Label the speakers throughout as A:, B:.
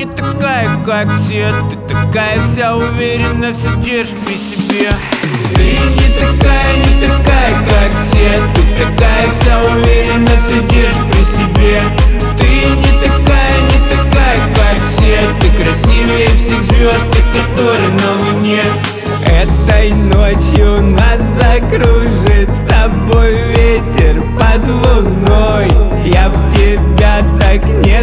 A: не такая, как все. Ты такая вся уверена, все держишь при себе. Ты не такая, как все. Ты такая вся уверена, все держишь при себе. Ты не такая, как все. Ты красивее всех звезд, которые на луне.
B: Этой ночью нас закружит с тобой ветер под луной. Я в тебя так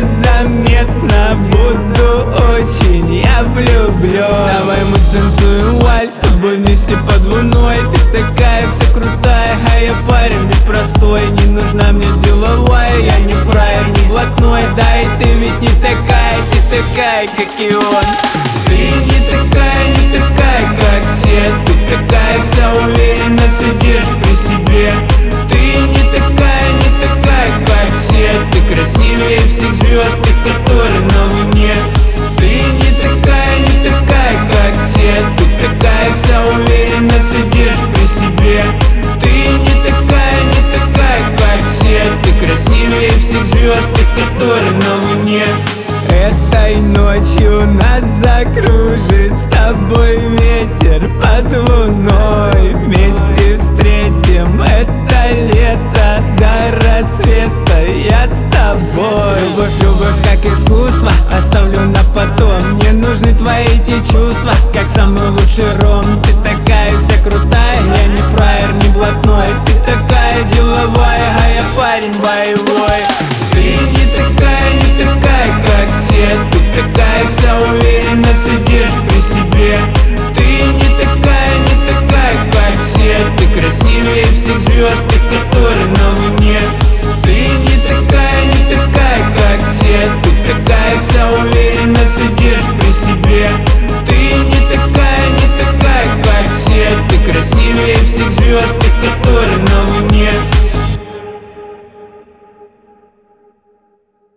B: незаметно буду очень, я влюблен. Давай мы станцуем вальс с тобой вместе под луной. Ты такая вся крутая, а я парень непростой. Не нужна мне деловая, я не фраер, не блатной. Да и ты ведь не такая, ты такая, как и он.
A: Ты не такая, как все. Ты такая вся уверена, все держишь при себе. Ты не такая, как все. Ты красивее всех звезд, которые на луне. Ты не такая, как все. Ты такая вся уверена, все держишь при себе. Ты не такая, как все. Ты красивее всех звезд, которые на луне.
B: Этой ночью нас закружит с тобой ветер под луной. Вместе встретим это лето до рассвета, я с тобой. Любовь как искусство, оставлю на потом. Мне нужны твои эти чувства, как самый лучший ром. Ты такая вся крутая, я не фраер, не блатной. Ты такая деловая, а я парень боевой.
A: Ты не такая, как все. Ты такая вся уверена, все держишь при себе. Ты не такая, как все. Ты красивее всех звезд, которые на луне. Ты не такая, как все. Ты такая вся уверена, все держишь при себе. Ты не такая, как все. Ты красивее всех звезд, которые на луне.